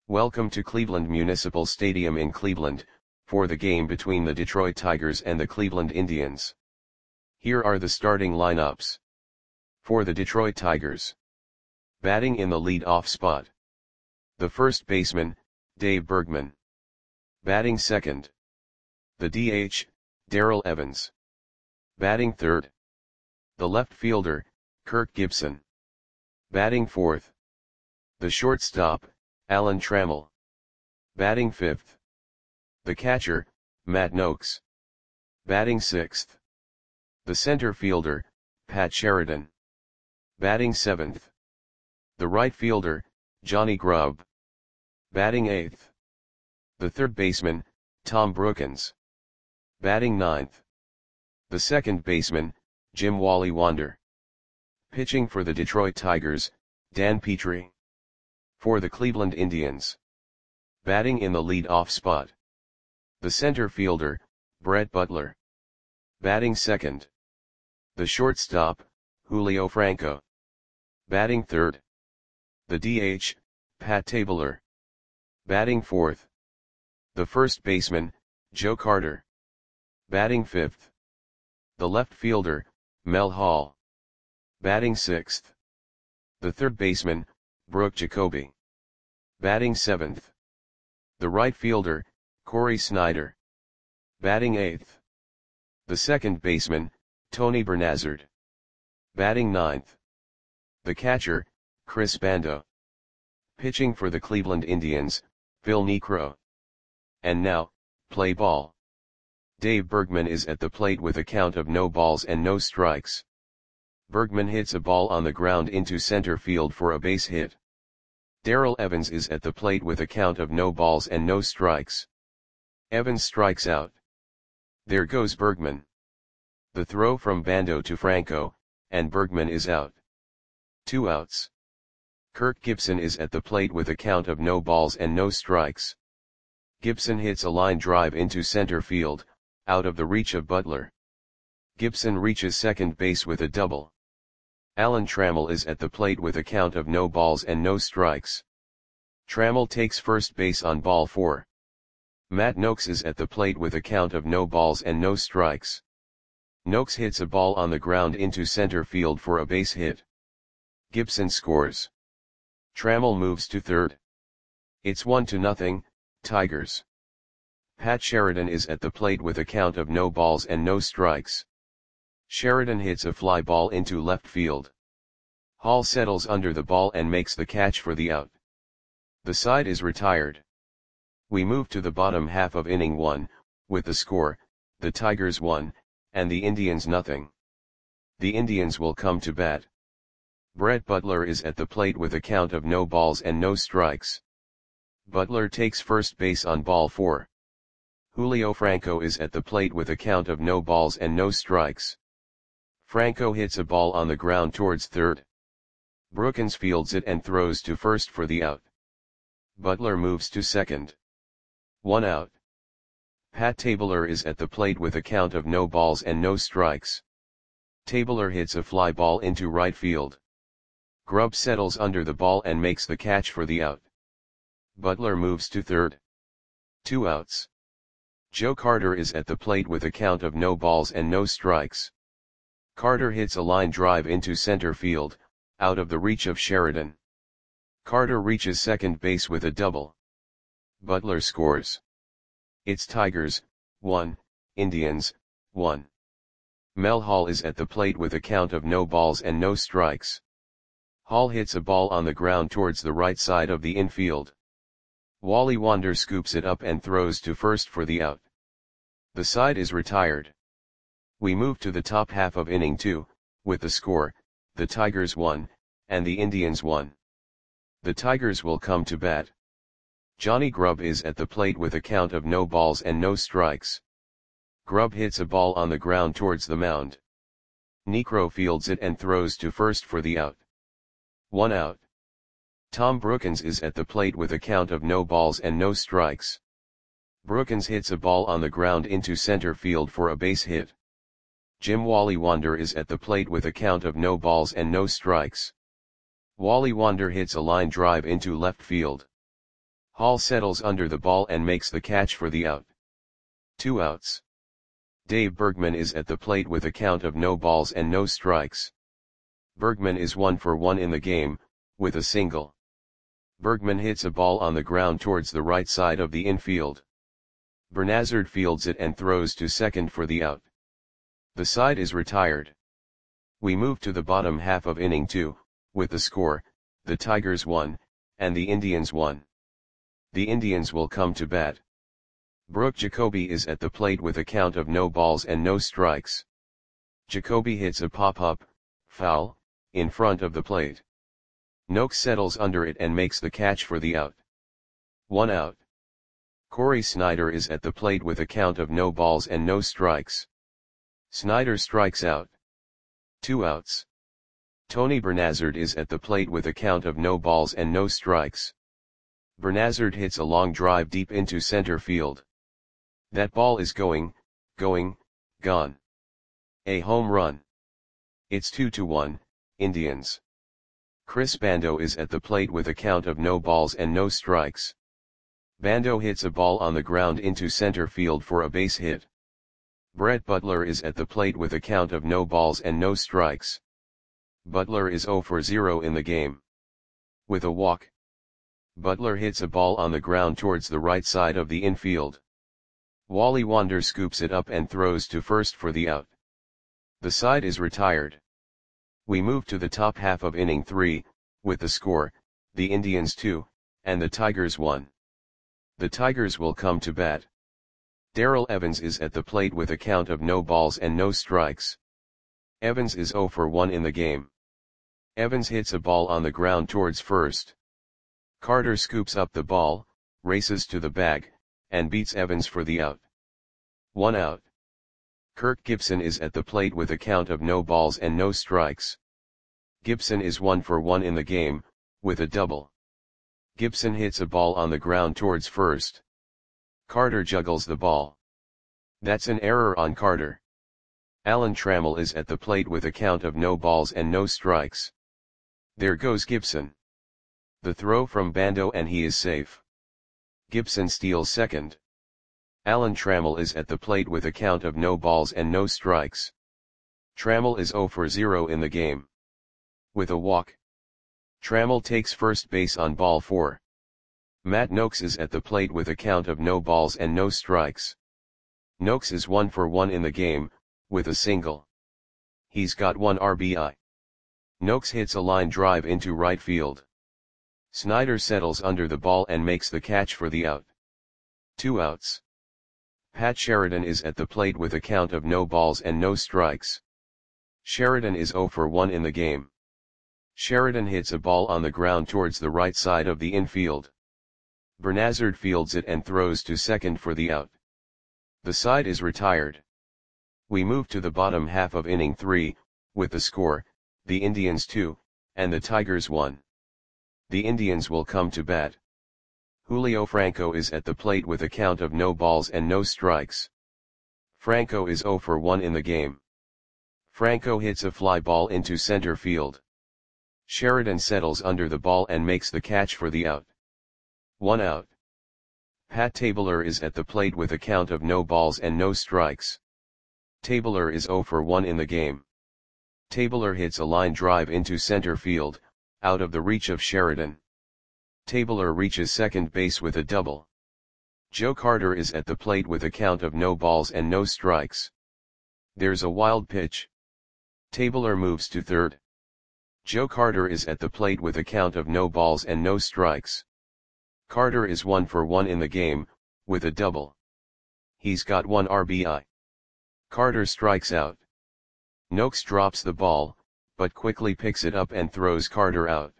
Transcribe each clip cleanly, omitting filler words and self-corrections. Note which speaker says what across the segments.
Speaker 1: Welcome to Cleveland Municipal Stadium in Cleveland, for the game between the Detroit Tigers and the Cleveland Indians. Here are the starting lineups. For the Detroit Tigers. Batting in the lead-off spot. The first baseman, Dave Bergman. Batting second. The DH, Darrell Evans. Batting third. The left fielder, Kirk Gibson. Batting fourth. The shortstop, Alan Trammell. Batting fifth. The catcher, Matt Nokes. Batting sixth. The center fielder, Pat Sheridan. Batting seventh. The right fielder, Johnny Grubb. Batting eighth. The third baseman, Tom Brookens. Batting ninth. The second baseman, Jim Wally Wander. Pitching for the Detroit Tigers, Dan Petrie. For the Cleveland Indians. Batting in the lead-off spot. The center fielder, Brett Butler. Batting second. The shortstop, Julio Franco. Batting third. The DH, Pat Tabler. Batting fourth. The first baseman, Joe Carter. Batting fifth. The left fielder, Mel Hall. Batting sixth. The third baseman, Brooke Jacoby. Batting seventh. The right fielder, Corey Snyder. Batting eighth. The second baseman, Tony Bernazard. Batting ninth. The catcher, Chris Bando. Pitching for the Cleveland Indians, Phil Niekro. And now, play ball. Dave Bergman is at the plate with a count of no balls and no strikes. Bergman hits a ball on the ground into center field for a base hit. Darrell Evans is at the plate with a count of no balls and no strikes. Evans strikes out. There goes Bergman. The throw from Bando to Franco, and Bergman is out. 2 outs. Kirk Gibson is at the plate with a count of no balls and no strikes. Gibson hits a line drive into center field, out of the reach of Butler. Gibson reaches second base with a double. Alan Trammell is at the plate with a count of no balls and no strikes. Trammell takes first base on ball 4. Matt Nokes is at the plate with a count of no balls and no strikes. Nokes hits a ball on the ground into center field for a base hit. Gibson scores. Trammell moves to third. It's 1-0, Tigers. Pat Sheridan is at the plate with a count of no balls and no strikes. Sheridan hits a fly ball into left field. Hall settles under the ball and makes the catch for the out. The side is retired. We move to the bottom half of inning 1, with the score, the Tigers 1, and the Indians 0. The Indians will come to bat. Brett Butler is at the plate with a count of no balls and no strikes. Butler takes first base on ball 4. Julio Franco is at the plate with a count of no balls and no strikes. Franco hits a ball on the ground towards third. Brookens fields it and throws to first for the out. Butler moves to second. 1 out. Pat Tabler is at the plate with a count of no balls and no strikes. Tabler hits a fly ball into right field. Grubb settles under the ball and makes the catch for the out. Butler moves to third. 2 outs. Joe Carter is at the plate with a count of no balls and no strikes. Carter hits a line drive into center field, out of the reach of Sheridan. Carter reaches second base with a double. Butler scores. It's Tigers, 1, Indians, 1. Mel Hall is at the plate with a count of no balls and no strikes. Hall hits a ball on the ground towards the right side of the infield. Wally Wander scoops it up and throws to first for the out. The side is retired. We move to the top half of inning 2, with the score, the Tigers 1, and the Indians 1. The Tigers will come to bat. Johnny Grubb is at the plate with a count of no balls and no strikes. Grubb hits a ball on the ground towards the mound. Niekro fields it and throws to first for the out. 1 out. Tom Brookens is at the plate with a count of no balls and no strikes. Brookens hits a ball on the ground into center field for a base hit. Jim Wally Wander is at the plate with a count of no balls and no strikes. Wally Wander hits a line drive into left field. Hall settles under the ball and makes the catch for the out. 2 outs. Dave Bergman is at the plate with a count of no balls and no strikes. Bergman is 1 for 1 in the game, with a single. Bergman hits a ball on the ground towards the right side of the infield. Bernazard fields it and throws to second for the out. The side is retired. We move to the bottom half of inning 2, with the score, the Tigers 1, and the Indians 1. The Indians will come to bat. Brooke Jacoby is at the plate with a count of no balls and no strikes. Jacoby hits a pop-up, foul, in front of the plate. Noakes settles under it and makes the catch for the out. 1 out. Corey Snyder is at the plate with a count of no balls and no strikes. Snyder strikes out. 2 outs. Tony Bernazard is at the plate with a count of no balls and no strikes. Bernazard hits a long drive deep into center field. That ball is gone. A home run. It's 2-1, Indians. Chris Bando is at the plate with a count of no balls and no strikes. Bando hits a ball on the ground into center field for a base hit. Brett Butler is at the plate with a count of no balls and no strikes. Butler is 0 for 0 in the game. With a walk. Butler hits a ball on the ground towards the right side of the infield. Wally Wander scoops it up and throws to first for the out. The side is retired. We move to the top half of inning 3, with the score, the Indians 2, and the Tigers 1. The Tigers will come to bat. Darrell Evans is at the plate with a count of no balls and no strikes. Evans is 0 for 1 in the game. Evans hits a ball on the ground towards first. Carter scoops up the ball, races to the bag, and beats Evans for the out. 1 out. Kirk Gibson is at the plate with a count of no balls and no strikes. Gibson is 1 for 1 in the game, with a double. Gibson hits a ball on the ground towards first. Carter juggles the ball. That's an error on Carter. Alan Trammell is at the plate with a count of no balls and no strikes. There goes Gibson. The throw from Bando and he is safe. Gibson steals second. Alan Trammell is at the plate with a count of no balls and no strikes. Trammell is 0 for 0 in the game. With a walk. Trammell takes first base on ball 4. Matt Noakes is at the plate with a count of no balls and no strikes. Noakes is 1 for 1 in the game, with a single. He's got 1 RBI. Noakes hits a line drive into right field. Snyder settles under the ball and makes the catch for the out. 2 outs. Pat Sheridan is at the plate with a count of no balls and no strikes. Sheridan is 0 for 1 in the game. Sheridan hits a ball on the ground towards the right side of the infield. Bernazard fields it and throws to second for the out. The side is retired. We move to the bottom half of inning 3, with the score, the Indians 2, and the Tigers 1. The Indians will come to bat. Julio Franco is at the plate with a count of no balls and no strikes. Franco is 0 for 1 in the game. Franco hits a fly ball into center field. Sheridan settles under the ball and makes the catch for the out. 1 out. Pat Tabler is at the plate with a count of no balls and no strikes. Tabler is 0 for 1 in the game. Tabler hits a line drive into center field, out of the reach of Sheridan. Tabler reaches second base with a double. Joe Carter is at the plate with a count of no balls and no strikes. There's a wild pitch. Tabler moves to third. Joe Carter is at the plate with a count of no balls and no strikes. Carter is 1 for 1 in the game, with a double. He's got 1 RBI. Carter strikes out. Noakes drops the ball, but quickly picks it up and throws Carter out.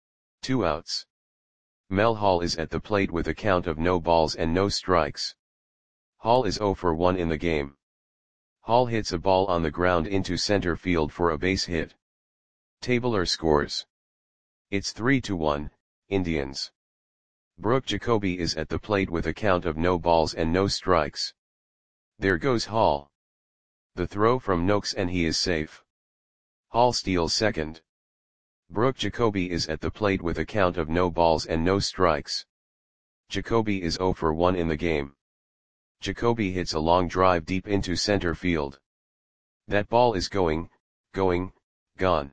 Speaker 1: 2 outs. Mel Hall is at the plate with a count of no balls and no strikes. Hall is 0 for 1 in the game. Hall hits a ball on the ground into center field for a base hit. Tabler scores. It's 3-1, Indians. Brooke Jacoby is at the plate with a count of no balls and no strikes. There goes Hall. The throw from Noakes and he is safe. Hall steals second. Brooke Jacoby is at the plate with a count of no balls and no strikes. Jacoby is 0 for 1 in the game. Jacoby hits a long drive deep into center field. That ball is going, gone.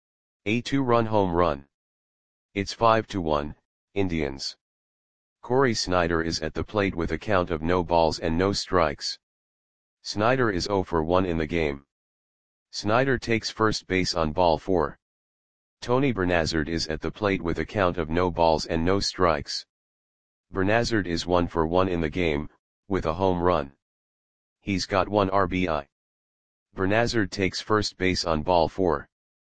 Speaker 1: A 2-run home run. It's 5-1, Indians. Corey Snyder is at the plate with a count of no balls and no strikes. Snyder is 0 for 1 in the game. Snyder takes first base on ball 4. Tony Bernazard is at the plate with a count of no balls and no strikes. Bernazard is 1 for 1 in the game, with a home run. He's got 1 RBI. Bernazard takes first base on ball 4.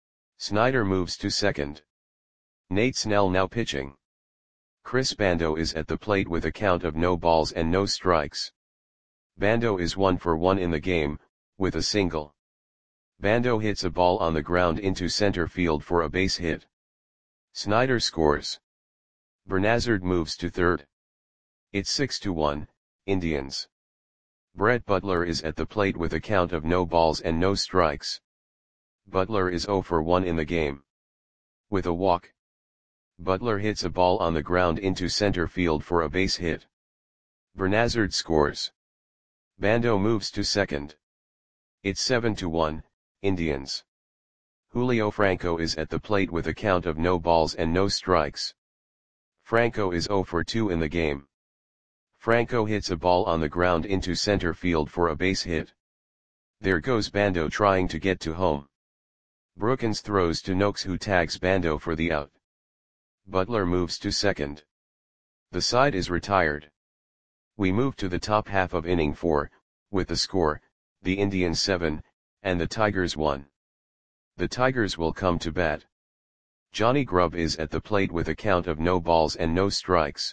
Speaker 1: Snyder moves to second. Nate Snell now pitching. Chris Bando is at the plate with a count of no balls and no strikes. Bando is 1 for 1 in the game, with a single. Bando hits a ball on the ground into center field for a base hit. Snyder scores. Bernazard moves to third. It's 6-1, Indians. Brett Butler is at the plate with a count of no balls and no strikes. Butler is 0 for 1 in the game. With a walk. Butler hits a ball on the ground into center field for a base hit. Bernazard scores. Bando moves to second. It's 7-1, Indians. Julio Franco is at the plate with a count of no balls and no strikes. Franco is 0 for 2 in the game. Franco hits a ball on the ground into center field for a base hit. There goes Bando trying to get to home. Brookins throws to Noakes, who tags Bando for the out. Butler moves to second. The side is retired. We move to the top half of inning 4, with the score, the Indians 7, and the Tigers 1. The Tigers will come to bat. Johnny Grubb is at the plate with a count of no balls and no strikes.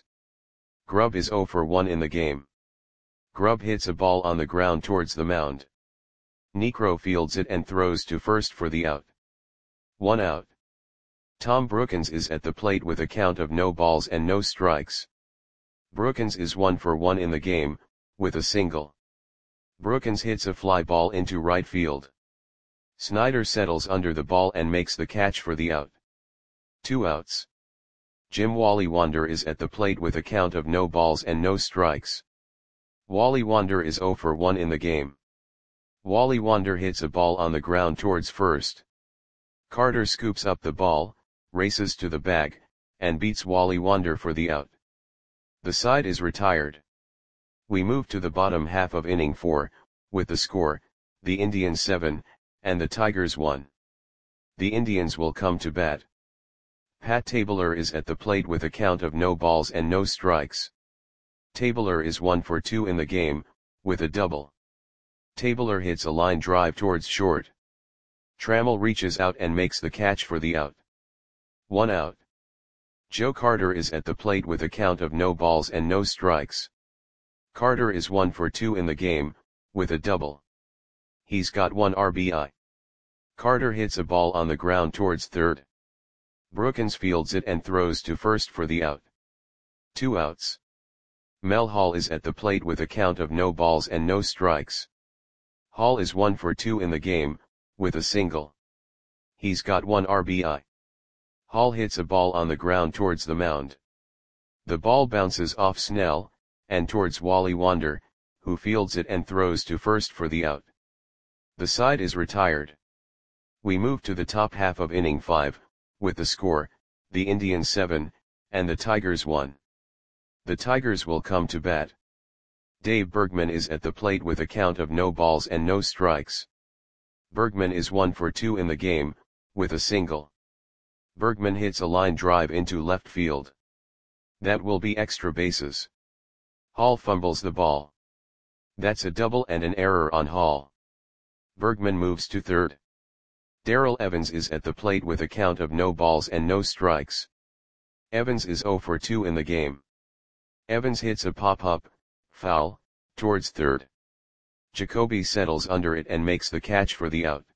Speaker 1: Grubb is 0 for 1 in the game. Grubb hits a ball on the ground towards the mound. Niekro fields it and throws to first for the out. 1 out. Tom Brookins is at the plate with a count of no balls and no strikes. Brookins is 1 for 1 in the game, with a single. Brookins hits a fly ball into right field. Snyder settles under the ball and makes the catch for the out. 2 outs. Jim Wally Wander is at the plate with a count of no balls and no strikes. Wally Wander is 0 for 1 in the game. Wally Wander hits a ball on the ground towards first. Carter scoops up the ball, races to the bag, and beats Wally Wander for the out. The side is retired. We move to the bottom half of inning 4, with the score, the Indians 7, and the Tigers 1. The Indians will come to bat. Pat Tabler is at the plate with a count of no balls and no strikes. Tabler is 1 for 2 in the game, with a double. Tabler hits a line drive towards short. Trammell reaches out and makes the catch for the out. 1 out. Joe Carter is at the plate with a count of no balls and no strikes. Carter is 1 for 2 in the game, with a double. He's got 1 RBI. Carter hits a ball on the ground towards third. Brookins fields it and throws to first for the out. 2 outs. Mel Hall is at the plate with a count of no balls and no strikes. Hall is 1 for 2 in the game, with a single. He's got 1 RBI. Hall hits a ball on the ground towards the mound. The ball bounces off Snell, and towards Wally Wander, who fields it and throws to first for the out. The side is retired. We move to the top half of inning 5, with the score, the Indians 7, and the Tigers 1. The Tigers will come to bat. Dave Bergman is at the plate with a count of no balls and no strikes. Bergman is 1 for 2 in the game, with a single. Bergman hits a line drive into left field. That will be extra bases. Hall fumbles the ball. That's a double and an error on Hall. Bergman moves to third. Darrell Evans is at the plate with a count of no balls and no strikes. Evans is 0 for 2 in the game. Evans hits a pop-up, foul, towards third. Jacoby settles under it and makes the catch for the out.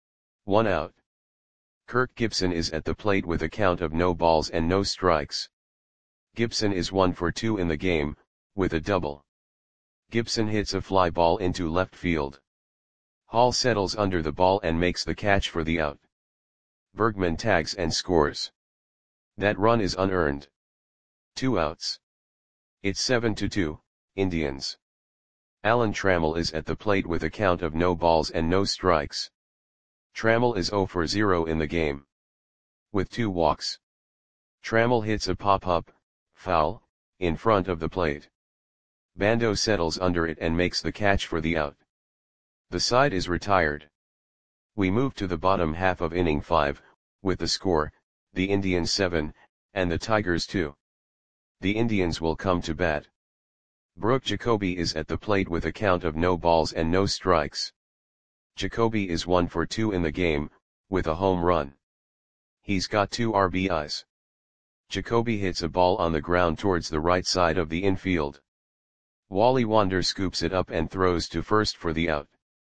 Speaker 1: 1 out. Kirk Gibson is at the plate with a count of no balls and no strikes. Gibson is 1 for 2 in the game, with a double. Gibson hits a fly ball into left field. Hall settles under the ball and makes the catch for the out. Bergman tags and scores. That run is unearned. 2 outs. It's 7-2, Indians. Alan Trammell is at the plate with a count of no balls and no strikes. Trammell is 0 for 0 in the game, with 2 walks. Trammell hits a pop-up, foul, in front of the plate. Bando settles under it and makes the catch for the out. The side is retired. We move to the bottom half of inning 5, with the score, the Indians 7, and the Tigers 2. The Indians will come to bat. Brooke Jacoby is at the plate with a count of no balls and no strikes. Jacoby is 1 for 2 in the game, with a home run. He's got 2 RBIs. Jacoby hits a ball on the ground towards the right side of the infield. Wally Wander scoops it up and throws to first for the out.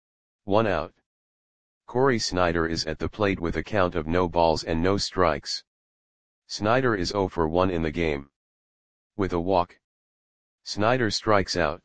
Speaker 1: 1 out. Corey Snyder is at the plate with a count of no balls and no strikes. Snyder is 0 for 1 in the game, with a walk. Snyder strikes out.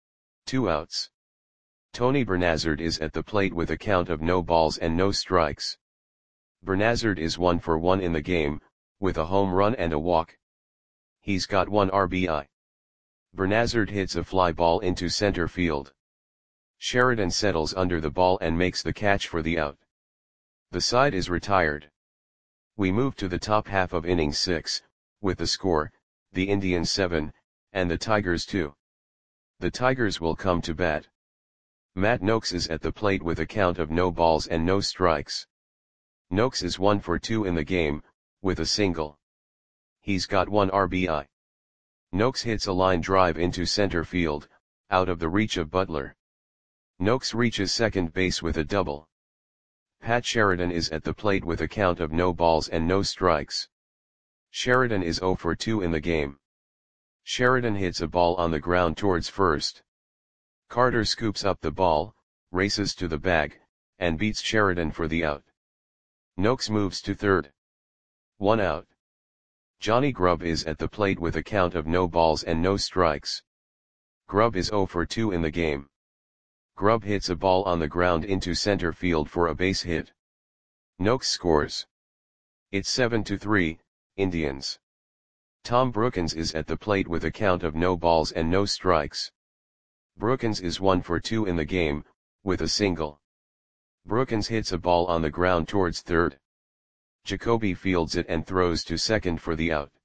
Speaker 1: 2 outs. Tony Bernazard is at the plate with a count of no balls and no strikes. Bernazard is 1 for 1 in the game, with a home run and a walk. He's got 1 RBI. Bernazard hits a fly ball into center field. Sheridan settles under the ball and makes the catch for the out. The side is retired. We move to the top half of inning 6, with the score, the Indians 7, and the Tigers 2. The Tigers will come to bat. Matt Noakes is at the plate with a count of no balls and no strikes. Noakes is 1 for 2 in the game, with a single. He's got 1 RBI. Noakes hits a line drive into center field, out of the reach of Butler. Noakes reaches second base with a double. Pat Sheridan is at the plate with a count of no balls and no strikes. Sheridan is 0 for 2 in the game. Sheridan hits a ball on the ground towards first. Carter scoops up the ball, races to the bag, and beats Sheridan for the out. Noakes moves to third. 1 out. Johnny Grubb is at the plate with a count of no balls and no strikes. Grubb is 0 for 2 in the game. Grubb hits a ball on the ground into center field for a base hit. Noakes scores. It's 7-3, Indians. Tom Brookins is at the plate with a count of no balls and no strikes. Brookins is 1 for 2 in the game, with a single. Brookins hits a ball on the ground towards third. Jacoby fields it and throws to second for the out.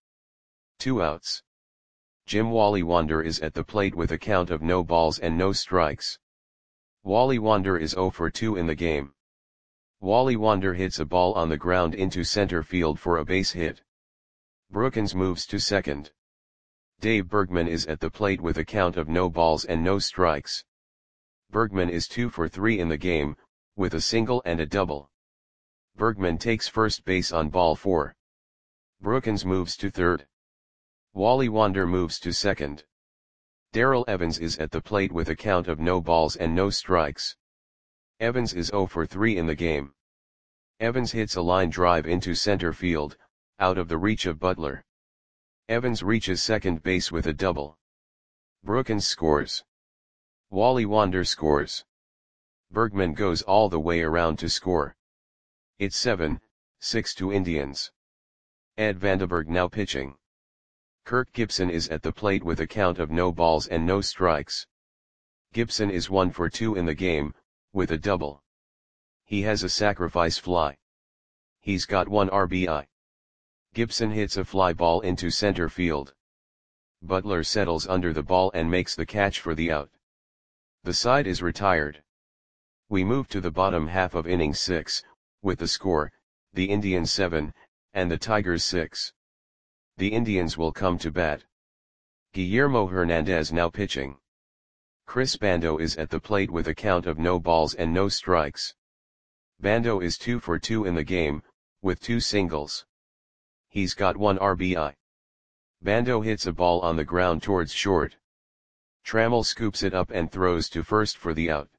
Speaker 1: 2 outs. Jim Wally Wander is at the plate with a count of no balls and no strikes. Wally Wander is 0 for 2 in the game. Wally Wander hits a ball on the ground into center field for a base hit. Brookins moves to second. Dave Bergman is at the plate with a count of no balls and no strikes. Bergman is 2 for 3 in the game, with a single and a double. Bergman takes first base on ball 4. Brookins moves to third. Wally Wander moves to second. Darrell Evans is at the plate with a count of no balls and no strikes. Evans is 0 for 3 in the game. Evans hits a line drive into center field, out of the reach of Butler. Evans reaches second base with a double. Brookins scores. Wally Wander scores. Bergman goes all the way around to score. It's 7-6 to Indians. Ed Vandenberg now pitching. Kirk Gibson is at the plate with a count of no balls and no strikes. Gibson is 1 for 2 in the game, with a double. He has a sacrifice fly. He's got 1 RBI. Gibson hits a fly ball into center field. Butler settles under the ball and makes the catch for the out. The side is retired. We move to the bottom half of inning 6, with the score, the Indians 7, and the Tigers 6. The Indians will come to bat. Guillermo Hernandez now pitching. Chris Bando is at the plate with a count of no balls and no strikes. Bando is 2 for 2 in the game, with 2 singles. He's got 1 RBI. Bando hits a ball on the ground towards short. Trammell scoops it up and throws to first for the out.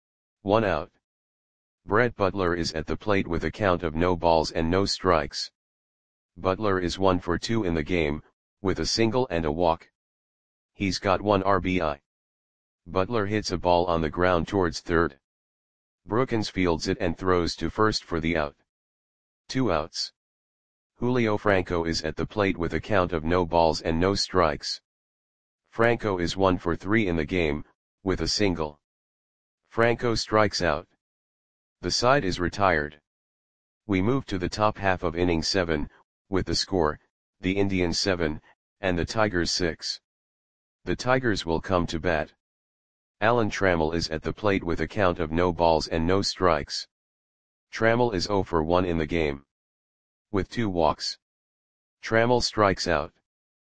Speaker 1: 1 out. Brett Butler is at the plate with a count of no balls and no strikes. Butler is 1 for 2 in the game, with a single and a walk. He's got 1 RBI. Butler hits a ball on the ground towards third. Brookins fields it and throws to first for the out. 2 outs. Julio Franco is at the plate with a count of no balls and no strikes. Franco is 1 for 3 in the game, with a single. Franco strikes out. The side is retired. We move to the top half of inning 7, with the score, the Indians 7, and the Tigers 6. The Tigers will come to bat. Alan Trammell is at the plate with a count of no balls and no strikes. Trammell is 0 for 1 in the game. With 2 walks. Trammell strikes out.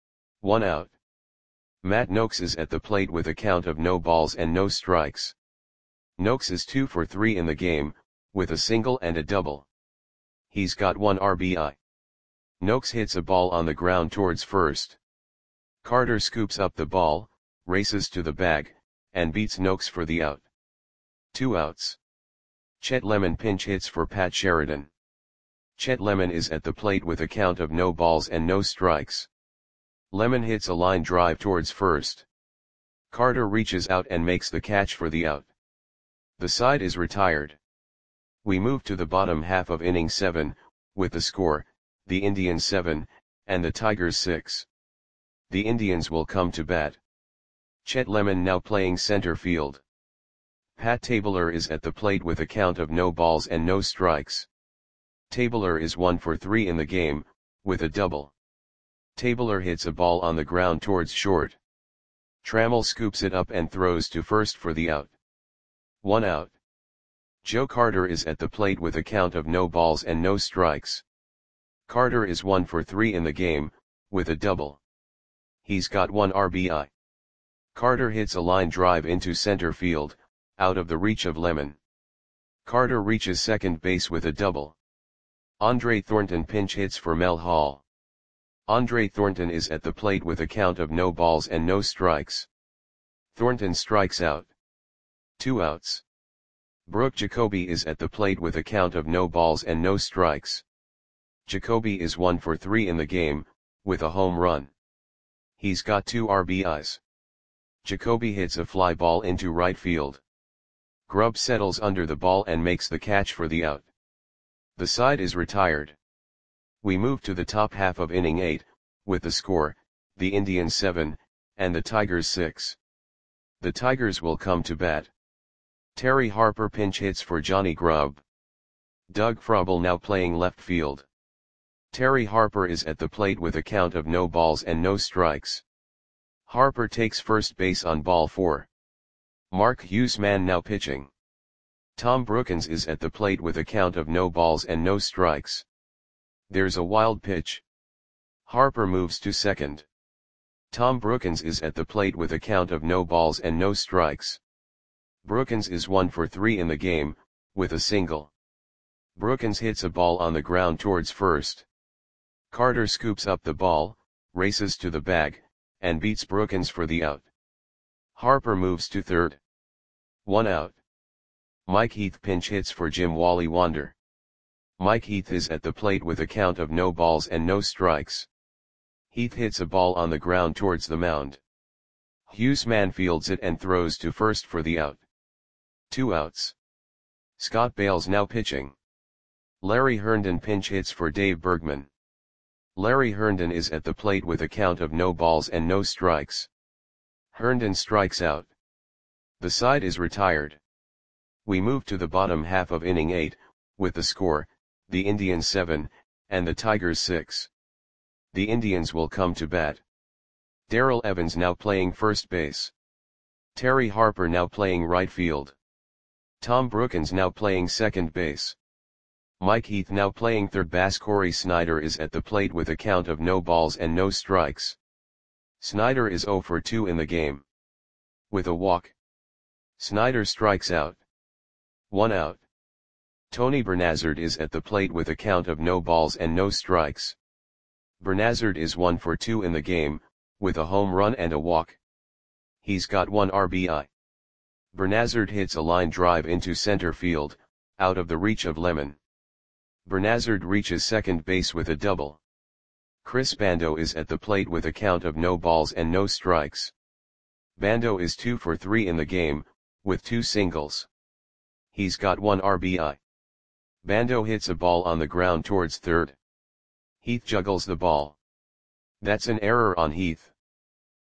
Speaker 1: 1 out. Matt Noakes is at the plate with a count of no balls and no strikes. Noakes is 2 for 3 in the game, with a single and a double. He's got 1 RBI. Noakes hits a ball on the ground towards first. Carter scoops up the ball, races to the bag, and beats Noakes for the out. 2 outs. Chet Lemon pinch hits for Pat Sheridan. Chet Lemon is at the plate with a count of no balls and no strikes. Lemon hits a line drive towards first. Carter reaches out and makes the catch for the out. The side is retired. We move to the bottom half of inning 7, with the score, the Indians 7, and the Tigers 6. The Indians will come to bat. Chet Lemon now playing center field. Pat Tabler is at the plate with a count of no balls and no strikes. Tabler is 1 for 3 in the game, with a double. Tabler hits a ball on the ground towards short. Trammell scoops it up and throws to first for the out. 1 out. Joe Carter is at the plate with a count of no balls and no strikes. Carter is 1 for 3 in the game, with a double. He's got 1 RBI. Carter hits a line drive into center field, out of the reach of Lemon. Carter reaches second base with a double. Andre Thornton pinch hits for Mel Hall. Andre Thornton is at the plate with a count of no balls and no strikes. Thornton strikes out. 2 outs. Brooke Jacoby is at the plate with a count of no balls and no strikes. Jacoby is 1 for 3 in the game, with a home run. He's got 2 RBIs. Jacoby hits a fly ball into right field. Grubb settles under the ball and makes the catch for the out. The side is retired. We move to the top half of inning 8, with the score, the Indians 7, and the Tigers 6. The Tigers will come to bat. Terry Harper pinch hits for Johnny Grubb. Doug Frobel now playing left field. Terry Harper is at the plate with a count of no balls and no strikes. Harper takes first base on ball 4. Mark Huseman now pitching. Tom Brookins is at the plate with a count of no balls and no strikes. There's a wild pitch. Harper moves to second. Tom Brookins is at the plate with a count of no balls and no strikes. Brookins is 1 for 3 in the game, with a single. Brookins hits a ball on the ground towards first. Carter scoops up the ball, races to the bag, and beats Brookins for the out. Harper moves to third. 1 out. Mike Heath pinch hits for Jim Wally Wander. Mike Heath is at the plate with a count of no balls and no strikes. Heath hits a ball on the ground towards the mound. Huseman fields it and throws to first for the out. 2 outs. Scott Bales now pitching. Larry Herndon pinch hits for Dave Bergman. Larry Herndon is at the plate with a count of no balls and no strikes. Herndon strikes out. The side is retired. We move to the bottom half of inning 8, with the score, the Indians 7, and the Tigers 6. The Indians will come to bat. Darrell Evans now playing first base. Terry Harper now playing right field. Tom Brookins now playing second base. Mike Heath now playing third base. Corey Snyder is at the plate with a count of no balls and no strikes. Snyder is 0 for 2 in the game. With a walk. Snyder strikes out. 1 out. Tony Bernazard is at the plate with a count of no balls and no strikes. Bernazard is 1 for 2 in the game, with a home run and a walk. He's got 1 RBI. Bernazard hits a line drive into center field, out of the reach of Lemon. Bernazard reaches second base with a double. Chris Bando is at the plate with a count of no balls and no strikes. Bando is 2 for 3 in the game, with 2 singles. He's got 1 RBI. Bando hits a ball on the ground towards third. Heath juggles the ball. That's an error on Heath.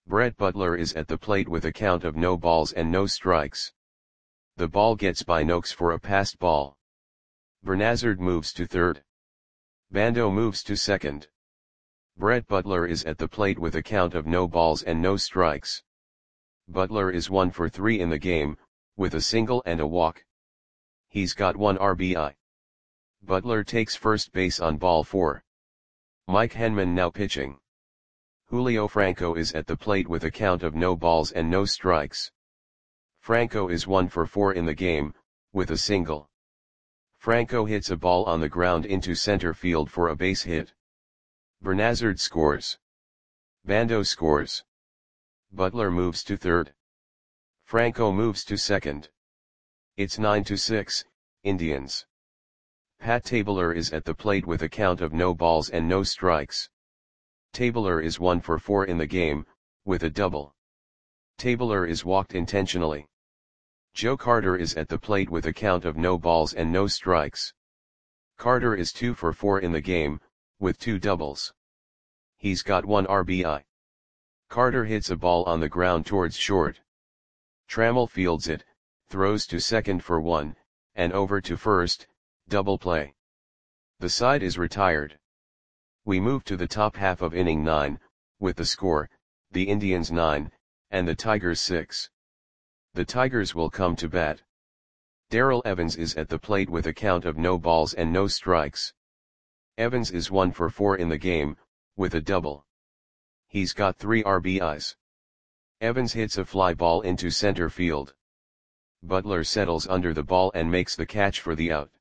Speaker 1: Brett Butler is at the plate with a count of no balls and no strikes. The ball gets by Noakes for a passed ball. Bernazard moves to third. Bando moves to second. Brett Butler is at the plate with a count of no balls and no strikes. Butler is 1 for 3 in the game, with a single and a walk. He's got 1 RBI. Butler takes first base on ball 4. Mike Henman now pitching. Julio Franco is at the plate with a count of no balls and no strikes. Franco is 1 for 4 in the game, with a single. Franco hits a ball on the ground into center field for a base hit. Bernazard scores. Bando scores. Butler moves to third. Franco moves to second. It's 9-6, Indians. Pat Tabler is at the plate with a count of no balls and no strikes. Tabler is 1 for 4 in the game, with a double. Tabler is walked intentionally. Joe Carter is at the plate with a count of no balls and no strikes. Carter is 2 for 4 in the game, with 2 doubles. He's got 1 RBI. Carter hits a ball on the ground towards short. Trammell fields it, throws to second for 1, and over to first, double play. The side is retired. We move to the top half of inning 9, with the score, the Indians 9, and the Tigers 6. The Tigers will come to bat. Darrell Evans is at the plate with a count of no balls and no strikes. Evans is 1 for 4 in the game, with a double. He's got 3 RBIs. Evans hits a fly ball into center field. Butler settles under the ball and makes the catch for the out.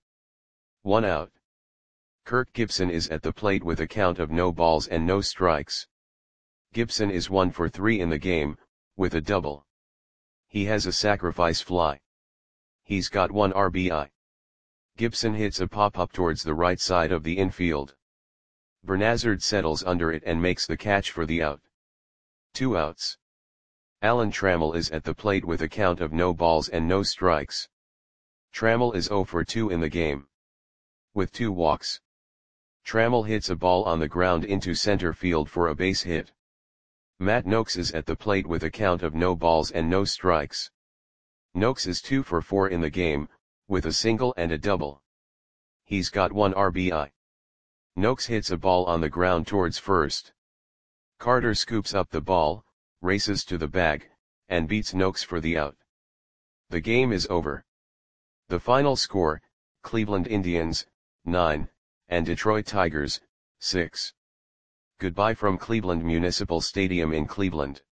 Speaker 1: 1 out. Kirk Gibson is at the plate with a count of no balls and no strikes. Gibson is 1 for 3 in the game, with a double. He has a sacrifice fly. He's got 1 RBI. Gibson hits a pop-up towards the right side of the infield. Bernazard settles under it and makes the catch for the out. 2 outs. Alan Trammell is at the plate with a count of no balls and no strikes. Trammell is 0 for 2 in the game, with 2 walks. Trammell hits a ball on the ground into center field for a base hit. Matt Noakes is at the plate with a count of no balls and no strikes. Noakes is 2 for 4 in the game, with a single and a double. He's got 1 RBI. Noakes hits a ball on the ground towards first. Carter scoops up the ball, races to the bag, and beats Noakes for the out. The game is over. The final score, Cleveland Indians, 9, and Detroit Tigers, 6. Goodbye from Cleveland Municipal Stadium in Cleveland.